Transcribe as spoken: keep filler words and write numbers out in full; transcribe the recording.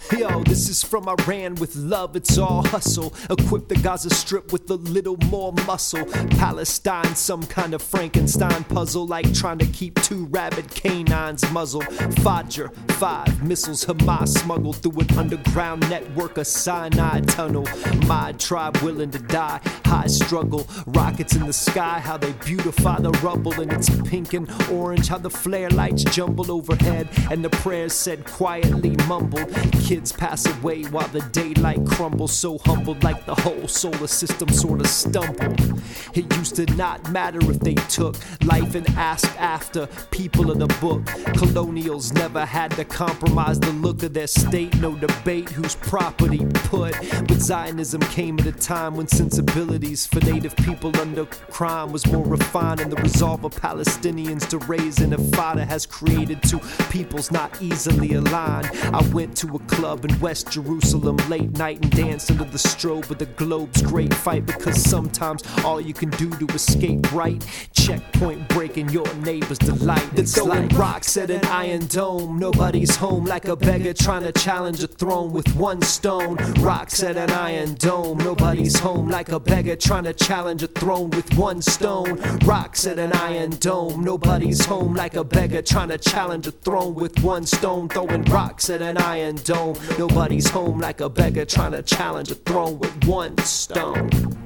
Yo, this is from Iran with love, it's all hustle. Equip the Gaza Strip with a little more muscle. Palestine, some kind of Frankenstein puzzle, like trying to keep two rabid canines muzzled. Fajr, five missiles Hamas smuggled through an underground network, a Sinai tunnel. My tribe willing to die, high struggle. Rockets in the sky, how they beautify the rubble. And it's pink and orange, how the flare lights jumble overhead. And the prayers said quietly mumbled. Kids pass away while the daylight crumbles, so humbled like the whole solar system sort of stumbled. It used to not matter if they took life and asked after people of the book. Colonials never had to compromise the look of their state, no debate whose property put. But Zionism came at a time when sensibilities for native people under crime was more refined, and the resolve of Palestinians to raise an intifada has created two peoples not easily aligned. I went to a club in West Jerusalem late night and danced under the strobe of the globe's great fight, because sometimes all you can do to escape right, checkpoint breaking your neighbor's delight. They're throwing rocks at an iron dome, nobody's home, like a beggar trying to challenge a throne with one stone. Rocks at an iron dome, nobody's home, like a beggar trying to challenge a throne with one stone. Rocks at an iron dome, nobody's home, like a beggar trying to challenge a throne with one stone. Throwing rocks at an iron dome, nobody's home, like a beggar trying to challenge a throne with one stone.